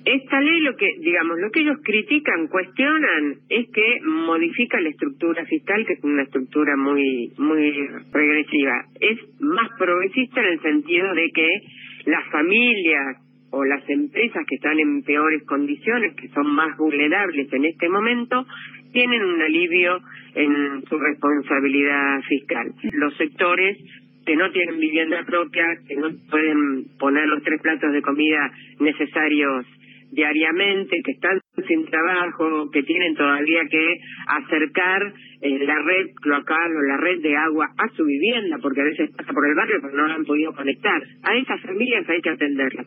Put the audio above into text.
Esta ley, lo que ellos critican, cuestionan, es que modifica la estructura fiscal, que es una estructura muy regresiva. Es más progresista en el sentido de que las familias o las empresas que están en peores condiciones, que son más vulnerables en este momento, tienen un alivio en su responsabilidad fiscal. Los sectores que no tienen vivienda propia, que no pueden poner los 3 platos de comida necesarios diariamente, que están sin trabajo, que tienen todavía que acercar la red cloacal o la red de agua a su vivienda, porque a veces pasa por el barrio pero no la han podido conectar. A esas familias hay que atenderlas.